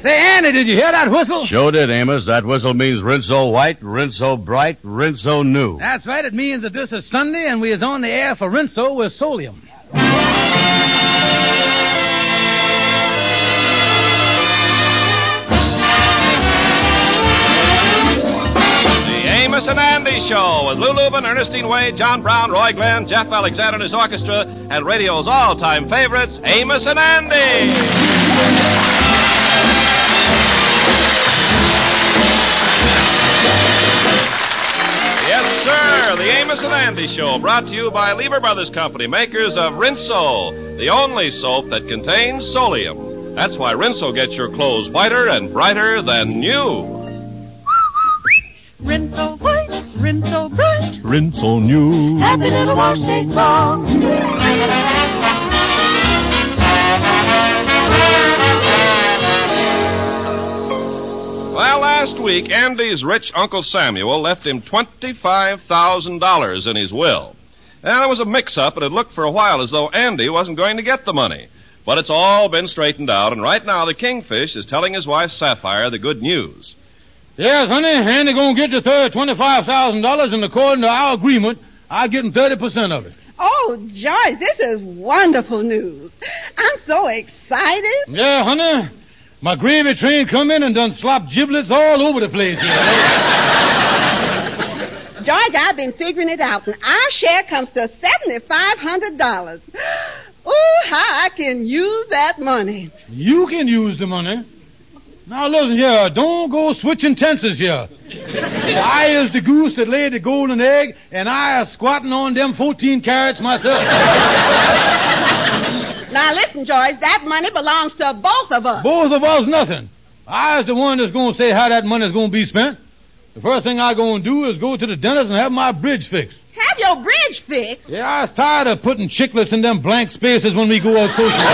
Say, Andy, did you hear that whistle? Sure did, Amos. That whistle means Rinso white, Rinso bright, Rinso new. That's right. It means that this is Sunday and we is on the air for Rinso with Solium. Amos and Andy Show with Lou Lubin, Ernestine Wade, John Brown, Roy Glenn, Jeff Alexander and his orchestra, and radio's all-time favorites, Amos and Andy. Yes, sir, the Amos and Andy Show, brought to you by Lever Brothers Company, makers of Rinso, the only soap that contains Solium. That's why Rinso gets your clothes whiter and brighter than new. Rinso white, Rinso bright, Rinso new. happy little wash day song. Well, last week, Andy's rich Uncle Samuel left him $25,000 in his will. And there was a mix-up, and it looked for a while as though Andy wasn't going to get the money. But it's all been straightened out, and right now the Kingfish is telling his wife Sapphire the good news. Yes, honey, Andy gonna get the third $25,000, and according to our agreement, I get him 30% of it. Oh, George, this is wonderful news. I'm so excited. Yeah, honey. My gravy train come in and done slop giblets all over the place here. George, I've been figuring it out, and our share comes to $7,500. Ooh, how I can use that money. You can use the money. Now listen here, don't go switching tenses here. I is the goose that laid the golden egg, and I is squatting on them 14 carats myself. Now listen, George, that money belongs to both of us. Both of us nothing. I is the one that's going to say how that money is going to be spent. The first thing I going to do is go to the dentist and have my bridge fixed. Have your bridge fixed? Yeah, I was tired of putting chiclets in them blank spaces when we go out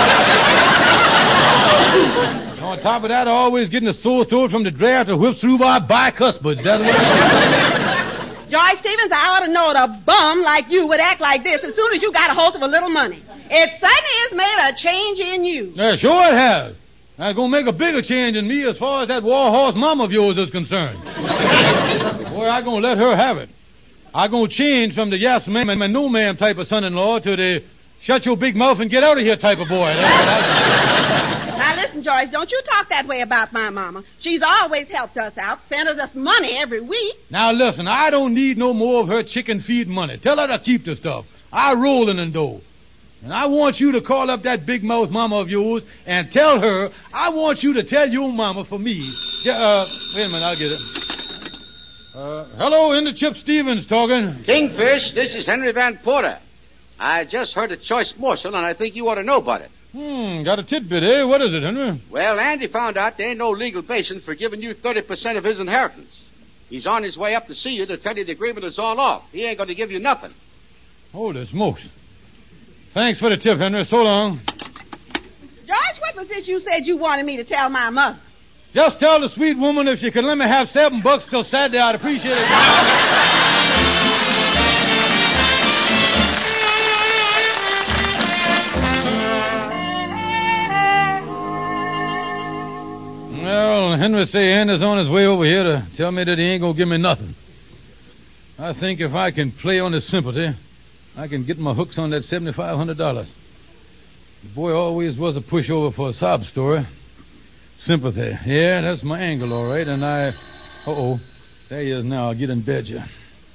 socializing. On top of that, I always getting a sore throat from the draft that whips through my bicuspids. That's what George Stevens, I ought to know that a bum like you would act like this as soon as you got a hold of a little money. It certainly has made a change in you. Yeah, sure it has. That's going to make a bigger change in me as far as that war horse mom of yours is concerned. Boy, I'm going to let her have it. I'm going to change from the yes ma'am and no ma'am type of son-in-law to the shut your big mouth and get out of here type of boy. Now listen, George, don't you talk that way about my mama. She's always helped us out, sent us money every week. Now listen, I don't need no more of her chicken feed money. Tell her to keep the stuff. I roll in dough. And I want you to call up that big mouth mama of yours and tell her I want you to tell your mama for me. Wait a minute, I'll get it. Hello, in the Chip Stevens talking. Kingfish, this is Henry Van Porter. I just heard a choice morsel, and I think you ought to know about it. Got a tidbit, eh? What is it, Henry? Well, Andy found out there ain't no legal basis for giving you 30% of his inheritance. He's on his way up to see you to tell you the agreement is all off. He ain't going to give you nothing. Holy smokes. Thanks for the tip, Henry. So long. George, what was this you said you wanted me to tell my mother? Just tell the sweet woman if she could let me have $7 till Saturday, I'd appreciate it. Well, Henry say Andy's on his way over here to tell me that he ain't gonna give me nothing. I think if I can play on his sympathy, I can get my hooks on that $7,500. The boy always was a pushover for a sob story. Sympathy. Yeah, that's my angle, all right. And Uh-oh. There he is now. I'll get in bed, you.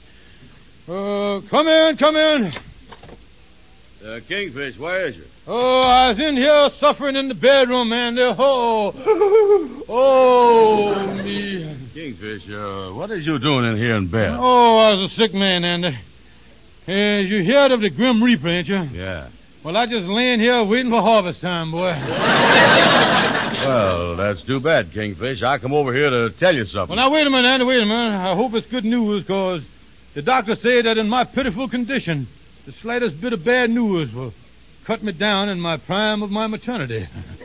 Come in. Kingfish, where is you? Oh, I was in here suffering in the bedroom, man. Oh, me. Kingfish, what is you doing in here in bed? Oh, I was a sick man, Andy. You heard of the Grim Reaper, ain't you? Yeah. Well, I just laying here waiting for harvest time, boy. Well, that's too bad, Kingfish. I come over here to tell you something. Well, now, wait a minute, Andy, wait a minute. I hope it's good news, because the doctor said that in my pitiful condition, the slightest bit of bad news will cut me down in my prime of my maternity.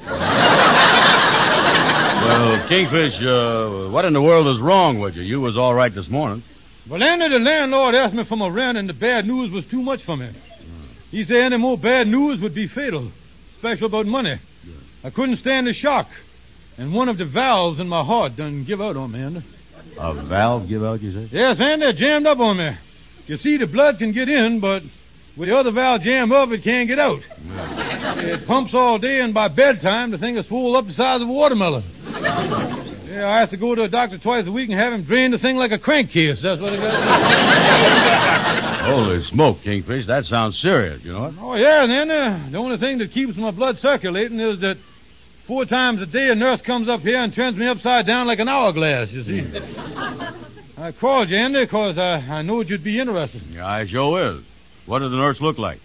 Well, Kingfish, what in the world is wrong with you? You was all right this morning. Well, Andy, the landlord asked me for my rent, and the bad news was too much for me. He said any more bad news would be fatal, especially about money. I couldn't stand the shock. And one of the valves in my heart done give out on me, Andy. A valve give out, you say? Yes, Andy, it jammed up on me. You see, the blood can get in, but with the other valve jammed up, it can't get out. It pumps all day, and by bedtime, the thing is swole up the size of a watermelon. Yeah, I have to go to a doctor twice a week and have him drain the thing like a crankcase. That's what it got. Holy smoke, Kingfish. That sounds serious, you know what? Oh, yeah, and then the only thing that keeps my blood circulating is that 4 times a day a nurse comes up here and turns me upside down like an hourglass, you see. I called you, Andy, because I know you'd be interested. Yeah, I sure is. What does the nurse look like?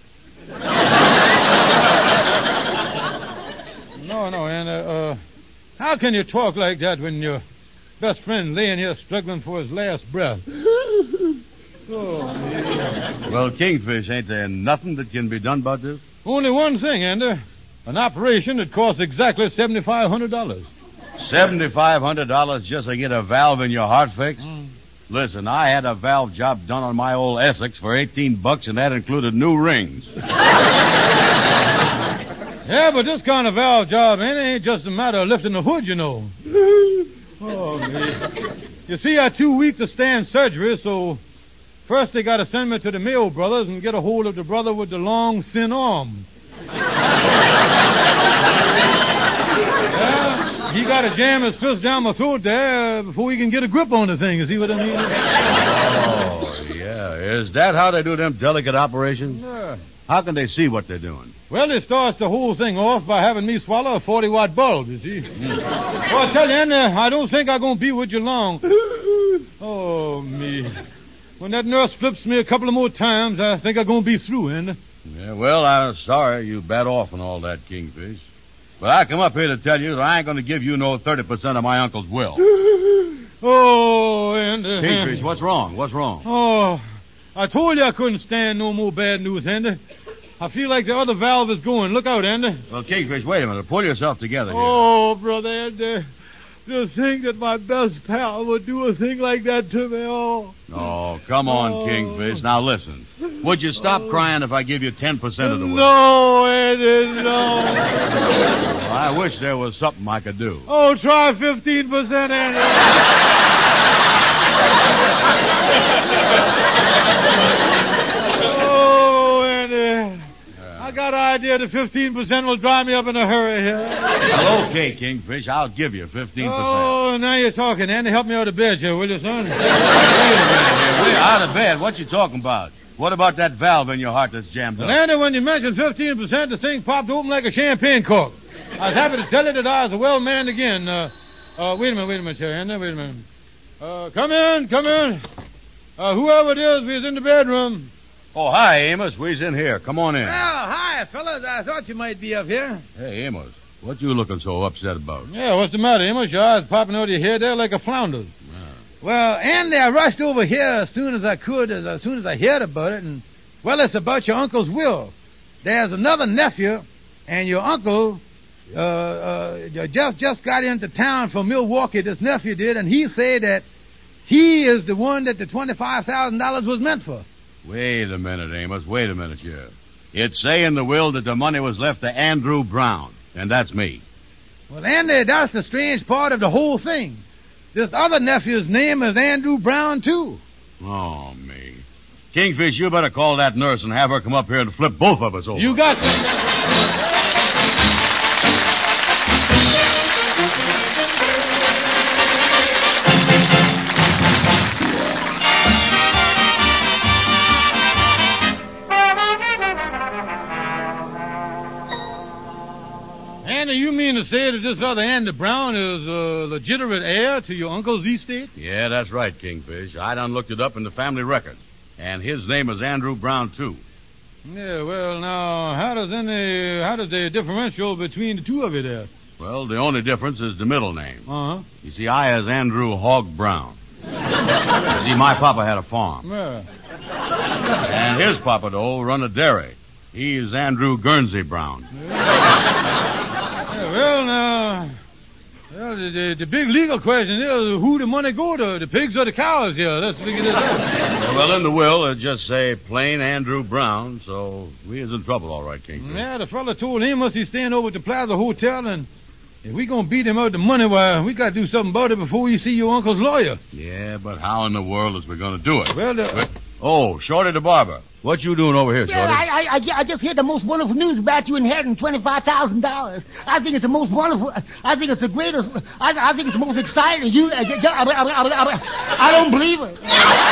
No, Andy. How can you talk like that when your best friend laying here struggling for his last breath? Well, Kingfish, ain't there nothing that can be done about this? Only one thing, Andy. An operation that costs exactly $7,500. $7,500 just to get a valve in your heart fixed? Listen, I had a valve job done on my old Essex for $18, and that included new rings. Yeah, but this kind of valve job, Andy, ain't just a matter of lifting the hood, you know. Oh, man. You see, I'm too weak to stand surgery, so first they got to send me to the Mayo brothers and get a hold of the brother with the long, thin arm. Yeah, he got to jam his fist down my throat there before he can get a grip on the thing. You see what I mean? Oh, yeah. Is that how they do them delicate operations? Yeah. How can they see what they're doing? Well, it starts the whole thing off by having me swallow a 40-watt bulb, you see. Well, I tell you, Andy, I don't think I'm going to be with you long. Oh, me. When that nurse flips me a couple of more times, I think I'm going to be through, Andy. Yeah, well, I'm sorry you bad off and all that, Kingfish. But I come up here to tell you that I ain't going to give you no 30% of my uncle's will. Oh, Andy. Kingfish, what's wrong? What's wrong? Oh, I told you I couldn't stand no more bad news, Andy. I feel like the other valve is going. Look out, Andy. Well, Kingfish, wait a minute. Pull yourself together here. Oh, brother Andy. To think that my best pal would do a thing like that to me. Oh, come on, Kingfish. Now listen. Would you stop crying if I give you 10% of the will? No, Andy, no. Well, I wish there was something I could do. Oh, try 15%, Andy. Oh, Andy. I got an idea that 15% will dry me up in a hurry here. Well, okay, Kingfish. I'll give you 15%. Oh, now you're talking, Andy. Help me out of bed here, will you, son? Wait a minute here. We're out of bed. What you talking about? What about that valve in your heart that's jammed up? Well, Andy, when you mentioned 15%, the thing popped open like a champagne cork. I was happy to tell you that I was a well manned again. Wait a minute, here, Andy. Wait a minute. Come in. Whoever it is, we's in the bedroom. Oh, hi, Amos. We's in here. Come on in. Well, hi, fellas. I thought you might be up here. Hey, Amos. What you looking so upset about? Yeah, what's the matter, Amos? Your eyes popping out of your head there like a flounder's. Well, Andy, I rushed over here as soon as I could, as soon as I heard about it, and, well, it's about your uncle's will. There's another nephew, and your uncle, just got into town from Milwaukee, this nephew did, and he said that he is the one that the $25,000 was meant for. Wait a minute, Amos. Wait a minute here. It's say in the will that the money was left to Andrew Brown, and that's me. Well, Andy, that's the strange part of the whole thing. This other nephew's name is Andrew Brown, too. Oh, me. Kingfish, you better call that nurse and have her come up here and flip both of us over. You got Andy, you mean to say that this other Andy Brown is a legitimate heir to your uncle's estate? Yeah, that's right, Kingfish. I done looked it up in the family record. And his name is Andrew Brown, too. Yeah, well, now, how does the differential between the two of you there? Well, the only difference is the middle name. Uh-huh. You see, I is Andrew Hogg Brown. You see, my papa had a farm. Yeah. And his papa, though, run a dairy. He is Andrew Guernsey Brown. The big legal question is who the money go to, the pigs or the cows here. Let's figure this out. Well, in the will, it just say plain Andrew Brown, so we is in trouble, all right, King. Yeah, the fella told him he's staying over at the Plaza Hotel, and If we gonna beat him out the money, why, we gotta do something about it before we see your uncle's lawyer. Yeah, but how in the world is we going to do it? Well, Oh, Shorty the barber. What you doing over here, Shorty? Yeah, I just heard the most wonderful news about you inheriting $25,000. I think it's the most wonderful. I think it's the greatest. I think it's the most exciting. I don't believe it.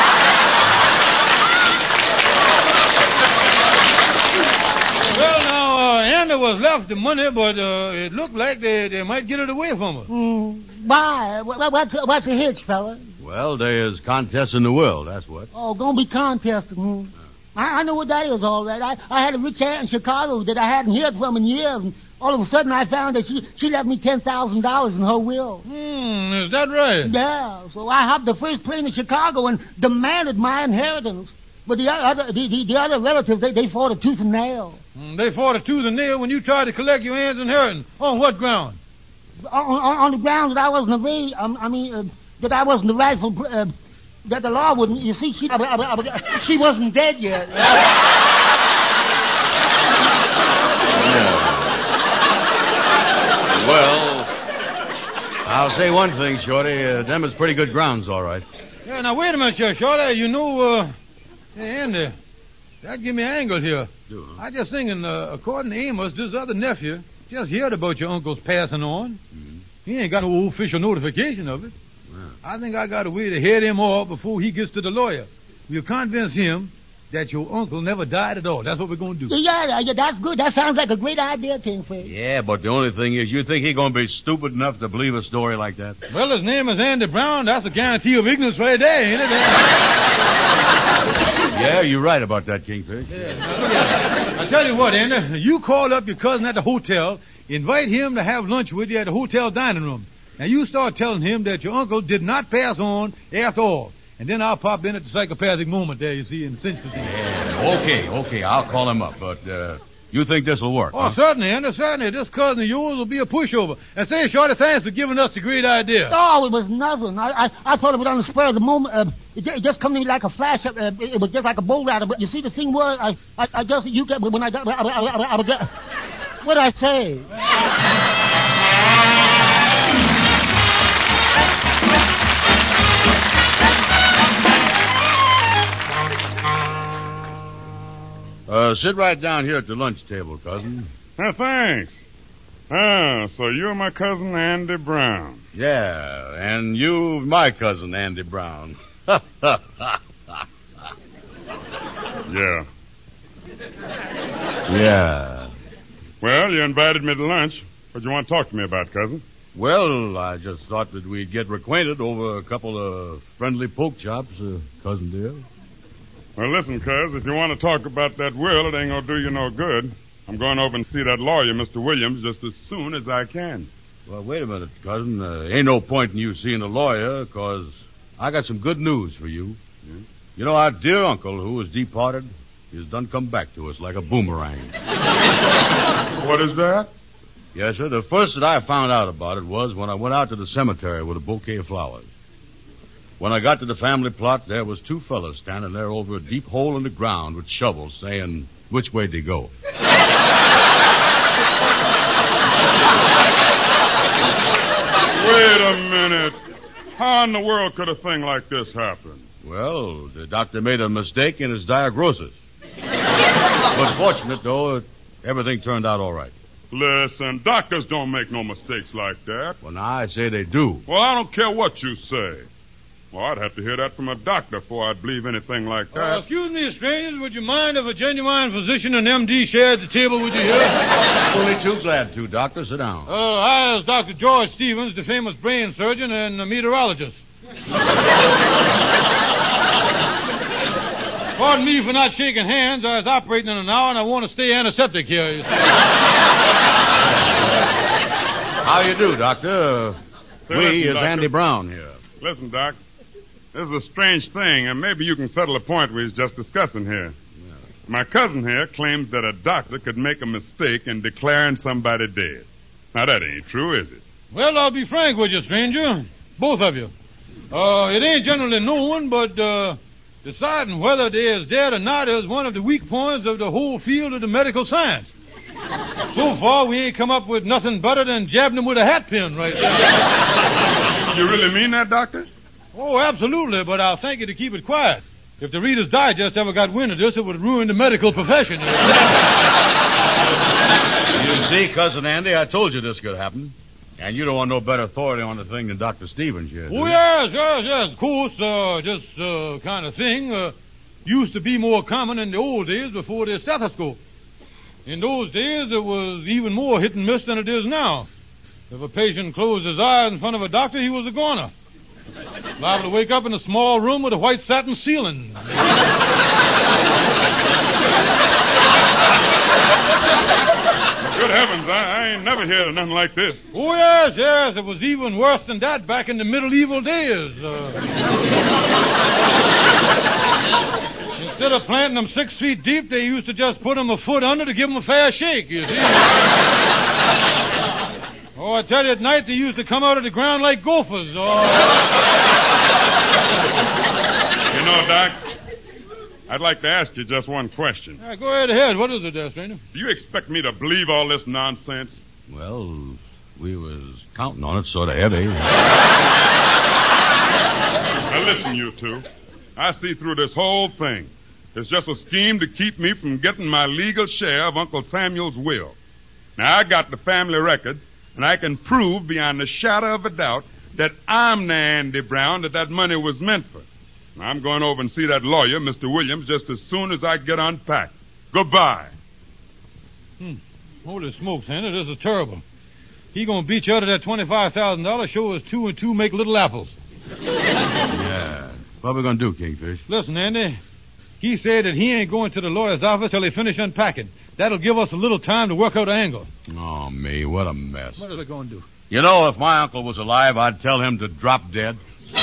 well, now, Andy was left the money, but it looked like they might get it away from her. Why? What's the hitch, fella? Well, there's contests in the world, that's what. Oh, gonna be contesting. I know what that is, all right. I had a rich aunt in Chicago that I hadn't heard from in years, and all of a sudden I found that she left me $10,000 in her will. Is that right? Yeah, so I hopped the first plane to Chicago and demanded my inheritance. But the other relatives, they fought a tooth and nail. They fought a tooth and nail when you tried to collect your aunt's inheritance. On what ground? On the ground that I wasn't that I wasn't the rightful, that the law wouldn't, you see, she wasn't dead yet. Well, I'll say one thing, Shorty. Them is pretty good grounds, all right. Yeah, now, wait a minute, Shorty. You know, hey, Andy, that give me an angle here. I just thinking, according to Amos, this other nephew just heard about your uncle's passing on. Mm-hmm. He ain't got no official notification of it. I think I got a way to head him off before he gets to the lawyer. We'll convince him that your uncle never died at all. That's what we're going to do. Yeah, that's good. That sounds like a great idea, Kingfish. Yeah, but the only thing is, you think he's going to be stupid enough to believe a story like that? Well, his name is Andy Brown. That's a guarantee of ignorance right there, ain't it? Yeah, you're right about that, Kingfish. Yeah. I'll tell you what, Andy. You call up your cousin at the hotel, invite him to have lunch with you at the hotel dining room. Now, you start telling him that your uncle did not pass on after all. And then I'll pop in at the psychopathic moment there, you see, and cinch the thing. Yeah, okay. I'll call him up. But you think this will work? Oh, huh? Certainly, Andy, certainly. This cousin of yours will be a pushover. And say, Shorty, thanks for giving us the great idea. Oh, it was nothing. I thought of it on the spur of the moment. It just come to me like a flash. It was just like a bolt out of it. You see, the thing was, I just, you get, when I got, what'd I say? Sit right down here at the lunch table, cousin. Thanks. So you're my cousin Andy Brown. Yeah, and you my cousin Andy Brown. Yeah. Yeah. Well, you invited me to lunch. What do you want to talk to me about, cousin? Well, I just thought that we'd get reacquainted over a couple of friendly poke chops, cousin dear. Well, listen, cuz, if you want to talk about that will, it ain't gonna do you no good. I'm going over and see that lawyer, Mr. Williams, just as soon as I can. Well, wait a minute, cousin. Ain't no point in you seeing a lawyer, 'cause I got some good news for you. Yeah. You know, our dear uncle who was departed, he's done come back to us like a boomerang. What is that? Yes, sir. The first that I found out about it was when I went out to the cemetery with a bouquet of flowers. When I got to the family plot, there was two fellas standing there over a deep hole in the ground with shovels saying, which way they go? Wait a minute. How in the world could a thing like this happen? Well, the doctor made a mistake in his diagnosis. But fortunate, though, everything turned out all right. Listen, doctors don't make no mistakes like that. Well, now I say they do. Well, I don't care what you say. Well, I'd have to hear that from a doctor before I'd believe anything like that. Excuse me, strangers. Would you mind if a genuine physician and M.D. shared the table with you here? Only too glad to, doctor. Sit down. I is Dr. George Stevens, the famous brain surgeon and meteorologist. Pardon me for not shaking hands. I was operating in an hour, and I want to stay antiseptic here. You see. How you do, doctor? Listen, Doctor. Andy Brown here. Listen, Doc. This is a strange thing, and maybe you can settle a point we was just discussing here. Yeah. My cousin here claims that a doctor could make a mistake in declaring somebody dead. Now, that ain't true, is it? Well, I'll be frank with you, stranger. Both of you. It ain't generally known, but deciding whether they is dead or not is one of the weak points of the whole field of the medical science. So far, we ain't come up with nothing better than jabbing him with a hat pin right there. You really mean that, Doctor? Oh, absolutely, but I'll thank you to keep it quiet. If the Reader's Digest ever got wind of this, it would ruin the medical profession. You see, Cousin Andy, I told you this could happen. And you don't want no better authority on the thing than Dr. Stevens here. Oh, yes, of course. This kind of thing used to be more common in the old days before the stethoscope. In those days, it was even more hit and miss than it is now. If a patient closed his eyes in front of a doctor, he was a goner. Liable to wake up in a small room with a white satin ceiling. Good heavens, I ain't never heard of nothing like this. Oh, yes, it was even worse than that back in the medieval days. Instead of planting them 6 feet deep, they used to just put them a foot under to give them a fair shake, you see. Oh, I tell you, at night they used to come out of the ground like gophers. You know, Doc, I'd like to ask you just one question. Go ahead. What is it there, stranger? Do you expect me to believe all this nonsense? Well, we was counting on it, sort of, Eddie. Now listen, you two. I see through this whole thing. It's just a scheme to keep me from getting my legal share of Uncle Samuel's will. Now, I got the family records, and I can prove beyond a shadow of a doubt that I'm the Andy Brown that money was meant for. I'm going over and see that lawyer, Mr. Williams, just as soon as I get unpacked. Goodbye. Holy smokes, Andy, this is terrible. He gonna beat you out of that $25,000, show us 2 and 2 make little apples. Yeah. What are we gonna do, Kingfish? Listen, Andy, he said that he ain't going to the lawyer's office till they finish unpacking. That'll give us a little time to work out an angle. Oh, me, what a mess. What are they going to do? You know, if my uncle was alive, I'd tell him to drop dead.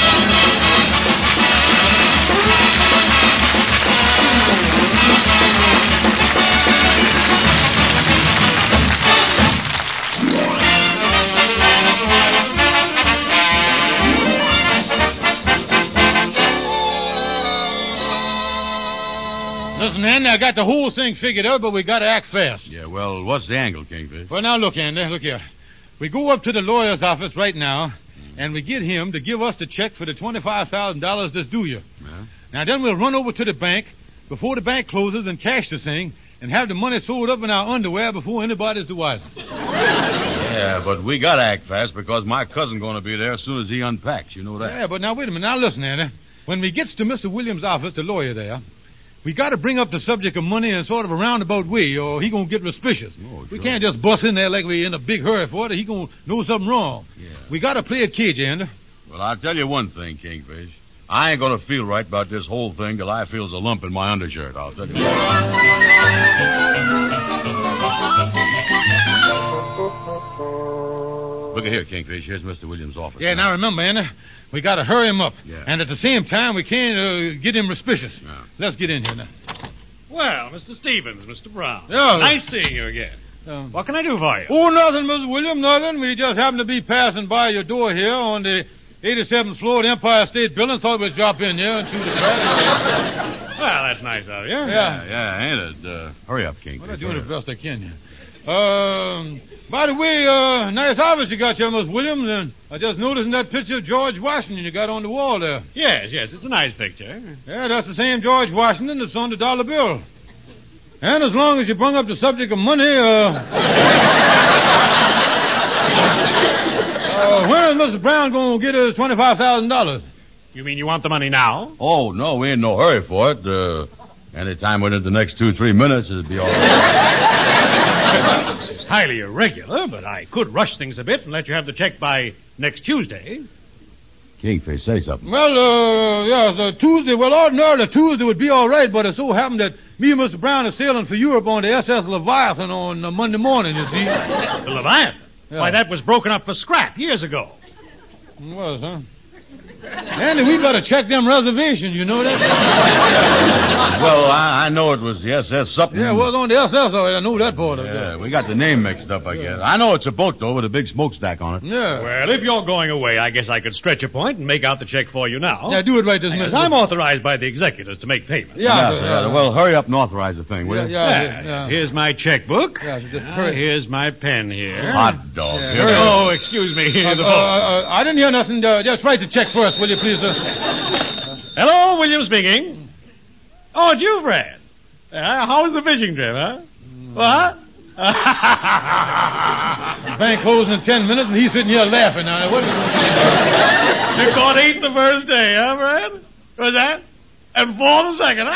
Listen, Andy, I got the whole thing figured out, but we got to act fast. Yeah, well, what's the angle, Kingfish? Well, now, look, Andy, look here. We go up to the lawyer's office right now, and we get him to give us the check for the $25,000 that's due you. Yeah. Now, then we'll run over to the bank before the bank closes and cash the thing and have the money sold up in our underwear before anybody's the wiser. Yeah, but we got to act fast because my cousin's going to be there as soon as he unpacks. You know that. Yeah, but now, wait a minute. Now, listen, Andy. When we gets to Mr. Williams' office, the lawyer there, we got to bring up the subject of money in sort of a roundabout way, or he gonna get suspicious. Oh, sure. We can't just bust in there like we in a big hurry for it. He gonna know something wrong. Yeah. We got to play it cagey, Andy. Well, I'll tell you one thing, Kingfish. I ain't going to feel right about this whole thing till I feels a lump in my undershirt. I'll tell you Look at here, Kingfish. Here's Mr. Williams' office. Yeah, now remember, Andy, we got to hurry him up. Yeah. And at the same time, we can't get him suspicious. Yeah. Let's get in here now. Well, Mr. Stevens, Mr. Brown. Yeah. Nice seeing you again. What can I do for you? Oh, nothing, Mr. Williams, nothing. We just happened to be passing by your door here on the 87th floor of the Empire State Building. Thought we'd drop in here and shoot a crack. Well, that's nice of you. Yeah, ain't it? Hurry up, Kingfish. Well, I'm doing the best I can here. By the way, nice office you got here, Miss Williams, and I just noticed in that picture of George Washington you got on the wall there. Yes, it's a nice picture. Yeah, that's the same George Washington that's on the dollar bill. And as long as you bring up the subject of money, when is Mr. Brown going to get his $25,000? You mean you want the money now? Oh, no, we ain't in no hurry for it. Anytime within the next 2-3 minutes, it'll be all right. It's highly irregular, but I could rush things a bit and let you have the check by next Tuesday. Kingfish, say something. Well, Tuesday. Well, ordinarily Tuesday would be all right, but it so happened that me and Mr. Brown are sailing for Europe on the SS Leviathan on Monday morning, you see. The Leviathan? Yeah. Why, that was broken up for scrap years ago. It was, huh? Andy, we better check them reservations, you know that? Well, I know it was the SS something. Yeah, it was on the SS. I know that part of it. Yeah, we got the name mixed up, I guess. I know it's a boat, though, with a big smokestack on it. Yeah. Well, if you're going away, I guess I could stretch a point and make out the check for you now. Yeah, do it right this minute. Because I'm authorized by the executors to make payments. Yeah. Well, hurry up and authorize the thing, will you? Yeah. Here's my checkbook. Yeah, just hurry. Here's my pen here. Hot dog. Yeah, Here hurry. it is. Oh, excuse me. The phone. I didn't hear nothing. Just write the check first, will you, please, sir? Hello, William speaking. Oh, it's you, Fred. How was the fishing trip, huh? What? The bank closing in 10 minutes, and he's sitting here laughing now. What? You caught 8 the first day, huh, Fred? Was that? And 4 the second,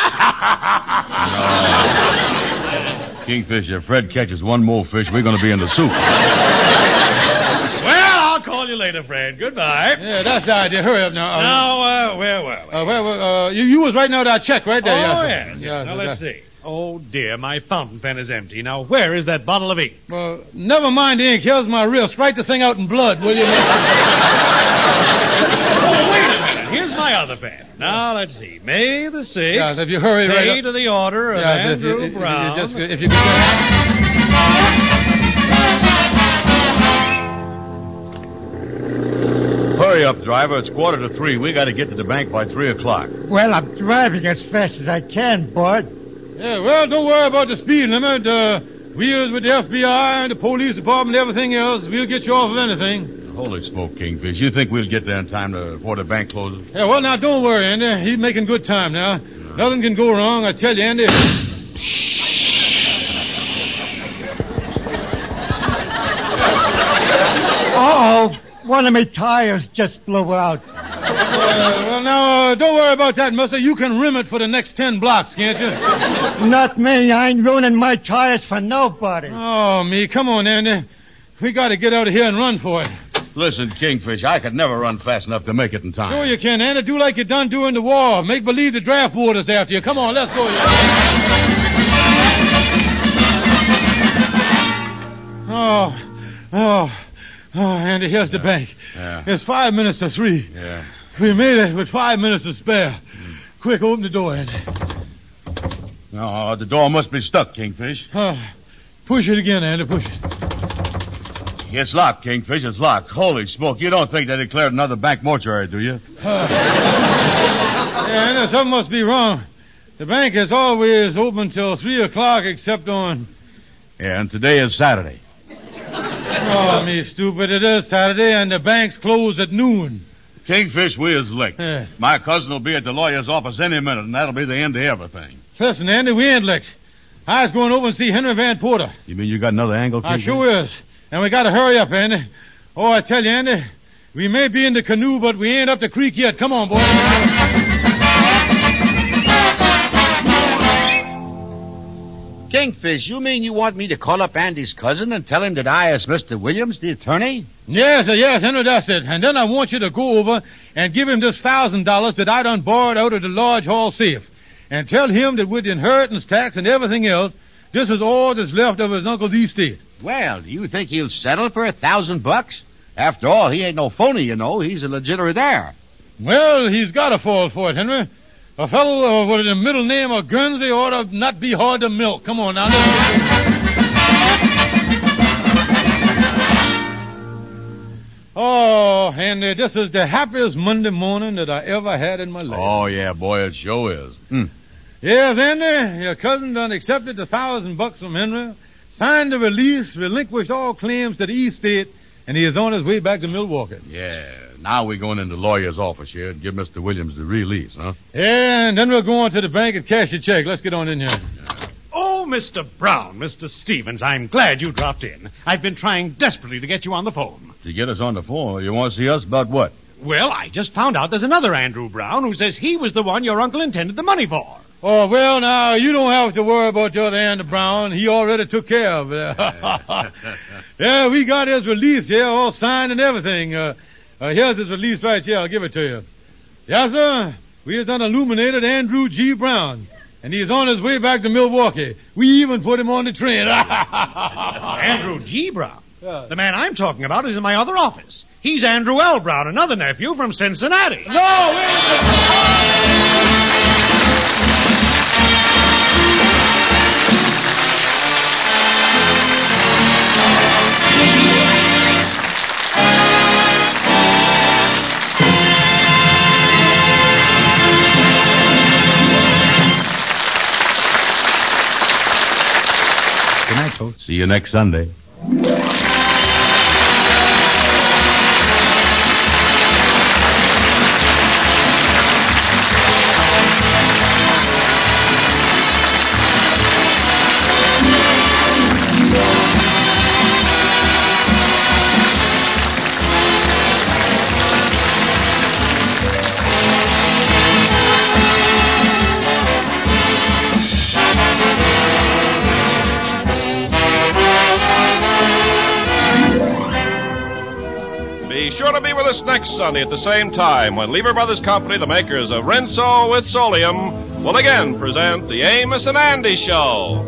huh? Kingfish, if Fred catches one more fish, we're going to be in the soup. Well, I'll call you later, Fred. Goodbye. Yeah, that's the idea. Hurry up now. Now, where were we? You was writing out our check right there. Oh, yes. yes. Now, let's see. Oh, dear, my fountain pen is empty. Now, where is that bottle of ink? Well, never mind the ink. Here's my wrist. Write the thing out in blood, will you? Oh, wait a minute. Here's my other pen. Now, let's see. May the 6th. Yes, if you hurry right Pay up. to the order of Andrew Brown. If you could Hurry up, driver. It's 2:45. We got to get to the bank by 3 o'clock. Well, I'm driving as fast as I can, Bud. Yeah, well, don't worry about the speed limit. We is with the FBI and the police department and everything else. We'll get you off of anything. Holy smoke, Kingfish. You think we'll get there in time before the bank closes? Yeah, well, now, don't worry, Andy. He's making good time now. Nothing can go wrong, I tell you, Andy. Uh-oh. One of my tires just blew out. Well, now, don't worry about that, mister. You can rim it for the next 10 blocks, can't you? Not me. I ain't ruining my tires for nobody. Oh, me. Come on, Andy. We got to get out of here and run for it. Listen, Kingfish, I could never run fast enough to make it in time. Sure you can, Andy. Do like you done during the war. Make believe the draft board is after you. Come on, let's go. Oh, Andy, here's the bank. Yeah. It's 5 minutes to 3. Yeah. We made it with 5 minutes to spare. Quick, open the door, Andy. Oh, the door must be stuck, Kingfish. Push it again, Andy. Push it. It's locked, Kingfish. It's locked. Holy smoke. You don't think they declared another bank mortuary, do you? Yeah, Andy, something must be wrong. The bank is always open till 3 o'clock except on... Yeah, and today is Saturday. Oh, me stupid. It is Saturday, and the bank's closed at noon. Kingfish, we is licked. Yeah. My cousin will be at the lawyer's office any minute, and that'll be the end of everything. Listen, Andy, we ain't licked. I was going over and see Henry Van Porter. You mean you got another angle, I Kingfish? sure is. And we got to hurry up, Andy. Oh, I tell you, Andy, we may be in the canoe, but we ain't up the creek yet. Come on, boy. Kingfish, you mean you want me to call up Andy's cousin and tell him that I is Mr. Williams, the attorney? Yes, Henry, that's it. And then I want you to go over and give him this $1,000 that I done borrowed out of the Lodge Hall safe. And tell him that with the inheritance tax and everything else, this is all that's left of his uncle's estate. Well, do you think he'll settle for $1,000? After all, he ain't no phony, you know. He's a legitimate heir. Well, he's got to fall for it, Henry. A fellow with the middle name of Guernsey ought to not be hard to milk. Come on now. Oh, Andy, this is the happiest Monday morning that I ever had in my life. Oh, yeah, boy, it sure is. Yes, Andy, your cousin done accepted the $1,000 from Henry, signed the release, relinquished all claims to the estate, and he is on his way back to Milwaukee. Yeah, now we're going into the lawyer's office here and give Mr. Williams the release, huh? Yeah, and then we'll go on to the bank and cash the check. Let's get on in here. Oh, Mr. Brown, Mr. Stevens, I'm glad you dropped in. I've been trying desperately to get you on the phone. To get us on the phone, you want to see us about what? Well, I just found out there's another Andrew Brown who says he was the one your uncle intended the money for. Oh, well, now, you don't have to worry about the other Andy Brown. He already took care of it. Yeah, we got his release here, all signed and everything. Here's his release right here. I'll give it to you. Yes, sir. We has done illuminated Andrew G. Brown, and he's on his way back to Milwaukee. We even put him on the train. Andrew G. Brown? The man I'm talking about is in my other office. He's Andrew L. Brown, another nephew from Cincinnati. Good night, folks. See you next Sunday. Be sure to be with us next Sunday at the same time when Lever Brothers Company, the makers of Rinso with Solium, will again present the Amos and Andy Show.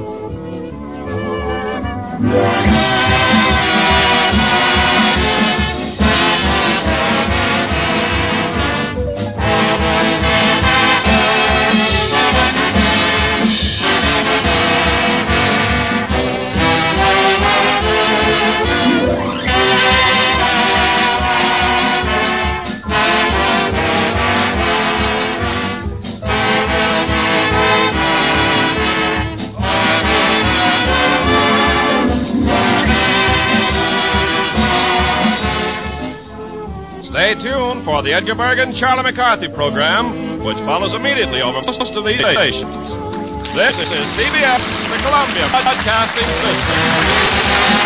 Stay tuned for the Edgar Bergen and Charlie McCarthy program, which follows immediately over most of these stations. This is CBS, the Columbia Broadcasting System.